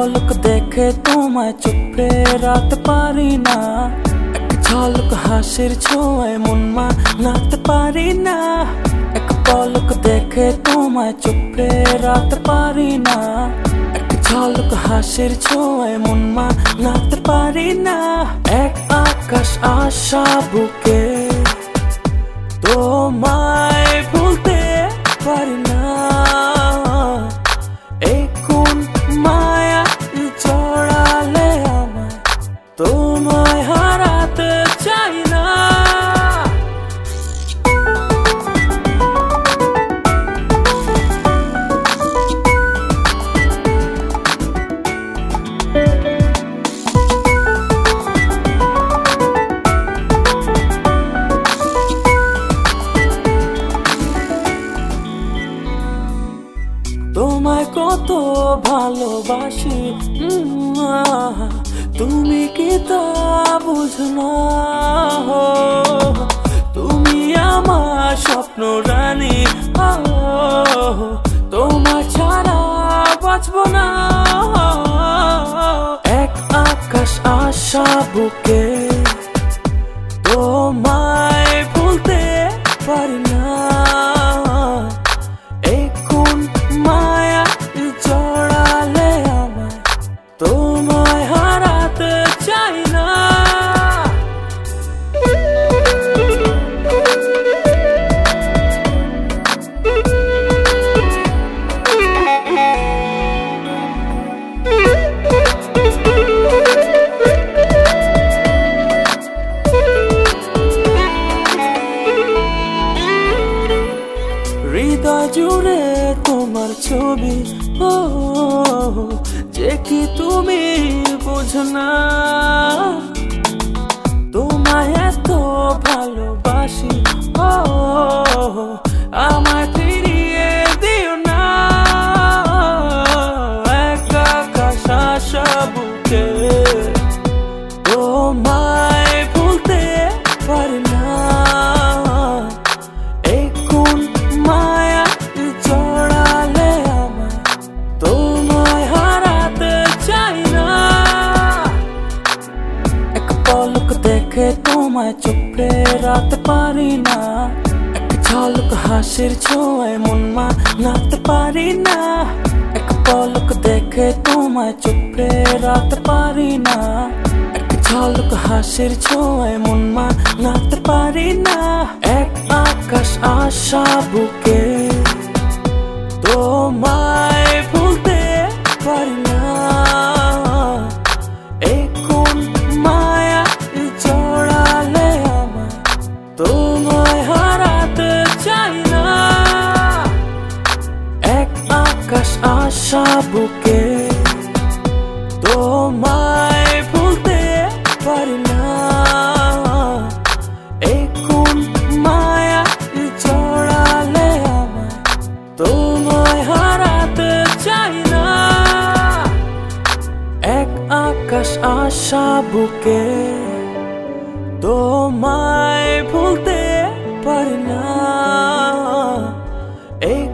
পলক দেখে তোমায় চোখে রাখতে পারি না, এক ঝলক হাসির ছোঁয়ায় মন মানাতে পারি না। এক পলক দেখে তোমায় চোখে রাখতে পারি না, এক ঝলক হাসির ছোঁয়ায় মন মানাতে পারি না। এক আকাশ আশা বুকে তোমায় ভুলতে পারি না, এই কোন মায়া জড়ালে আমায় তোমায় হারাতে চাই না। তোমায় কত ভালোবাসি তুমি কি তা বুঝো না, তুমি আমার স্বপ্ন রানী, তোমার ছাড়া বাঁচবো না। এক আকাশ আশা বুকে তোমায় ভুলতে পারি না, এই কোন মায়া জড়ালে আমায় তোমায় হারাতে চাই না। হৃদয় জুড়ে তোমার ছবি, যে কি তুমি বোঝো না, তোমায় এত ভালোবাসি, আমায় ফিরিয়ে দিও না। এক আকাশ আশা বুকে তোমায় ভুলতে পারি না, এই কোন মায়া জড়ালে আমায় তোমায় হারাতে চাই না। এক পলক দেখে তোমায় চোখে রাখতে পারি না, এক ঝলক হাসির ছোঁয়ায় মন মানাতে পারি না। এক পলক দেখে তোমায় চোখে রাখতে পারি না, এক ঝলক হাসির ছোঁয়ায় মন মানাতে পারি না। এক আকাশ আশা বুকে তোমায় ভুলতে পারি না, এই কোন মায়া জড়ালে আমায় তোমায় হারাতে চাই না। এক আকাশ আশা বুকে তোমায় ভুলতে পারি না, এই কোন মায়া জড়ালে আমায় তোমায় হারাতে চাই না। এক আকাশ আশা বুকে তোমায় ভুলতে পারি না, এই